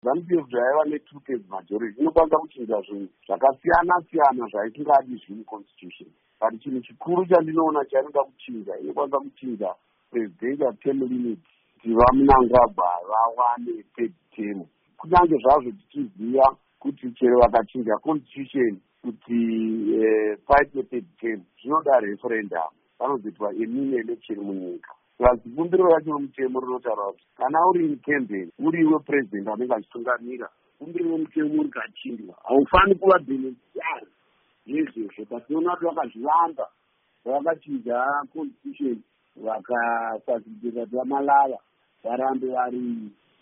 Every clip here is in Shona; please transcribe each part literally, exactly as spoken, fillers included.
ZANU P F zvaiva ne-two thirds majority inokwanisa kuchinja zvinhu zvakasiyana siyana zvaitingadi zviri constitution. But chinhu chikuru chandinoona chainoda kuchinja, inokwanisa kuchinja presidential term limit kuti vaMnangagwa vawane third term. Kunyange zvazvo tichiziva kuti chero vakachinja constitution kuti paite third term zvinoda referendum, panozoitwa emini election munyika. Plus bumbiro racho mutemo rinotaura kuti kana uri in campaign uriwe president anenge achitungamira, bumbiro remutemo rikachinjwa haufani kuva beneficiary yezvezvo. Patinoona kuti vakazvivamba vakachinja constitution vakafacilitata kuti vaMalava varambe vari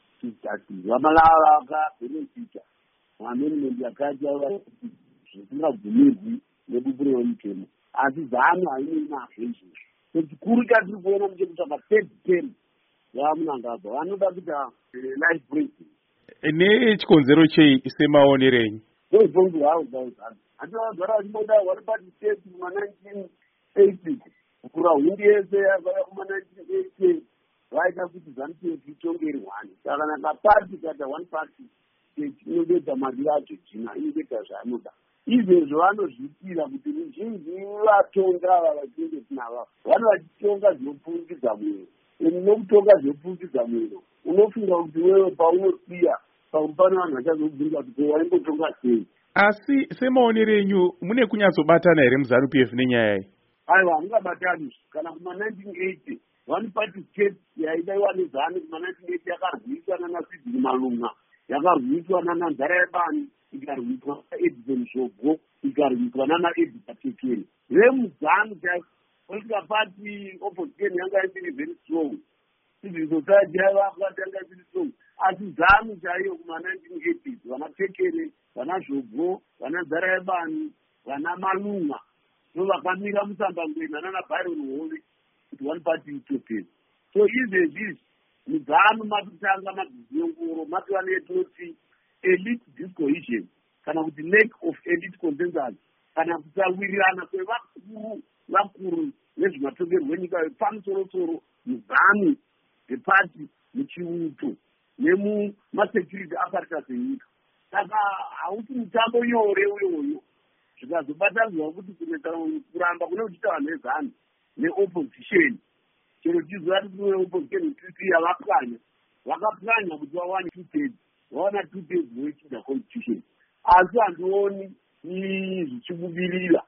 chief vaMalava vakabenefita maamendment yakaita zvisingabvumirwi nebumbiro remutemo, asi ZANU hainei nazvo izvozvo. So chikuru chatiri kuona ndechekutsvaka third term yaMnangagwa vanoda kuita life breaking. Nechikonzero chei semaonero enyu? Ndozvonzi havo zvavo ZANU handinogara vachimboda vari party state kuma-nineteen eighty kukura hundi yese yakauya kuma-nineteen eighty vaita kuti ZANU P F itonge iri one. Saka nakapati kaita one party state inobedza mari yacho jina, inobedza zvaanoda. Izvezvo vanozvipira kuti ruzhinji vatonga ava vachiende tinava vano vachitonga zvinopfungidza mwero. Nokutonga zvinopfungidza mwero unofunga kuti wewe paunosiya pamwe pane vanhu vachazobvunza kuti waimbotonga sei. Asi semaonero enyu mune kunyatsobatana here muZANU P F nenyaya iyi? Aiwa, hamungabatani. Kana kuma-nineteen eighty one party state yaidaiwa neZANU kuma-nineteen eighty yakarwiswa nanaSidney Malunga, yakarwiswa nanaNzarayabani, ikarwiswa naEdison Zhogo, ikarwiswa nanaEdgar Tekere. VemuZANU political party opposition yanga isiri very strong, civil society yavakwa yanga isiri strong, asi ZANU chaiyo kuma-nineteen eighties vana Tekere, vana Zhogo, vana Nzarayabani, vana Malunga so vakamira musambangwena nanaByron Hove kuti one party itopera. So izvezvi muZANU matotanga mabhiziongoro matova neyetinoti elite discohesion kana kuti lack of elite consensus kana kusawirirana kwevakuru vakuru nezvematongerwo enyika yepamusoro-soro muZANU, vepati, muchiuto nemumasecurity apparatus enyika. Saka hausi mutambo nyore uyoyo zvikazobatanidzwa kuti kunoita kuramba kune kuchiita vanhu veZANU neopposition. Chero chizuva rikune opposition titi yavapwanya vakapwanya kuti vawane two thirds, vawana two thirds voichinja constitution, asi handioni zvichibudirira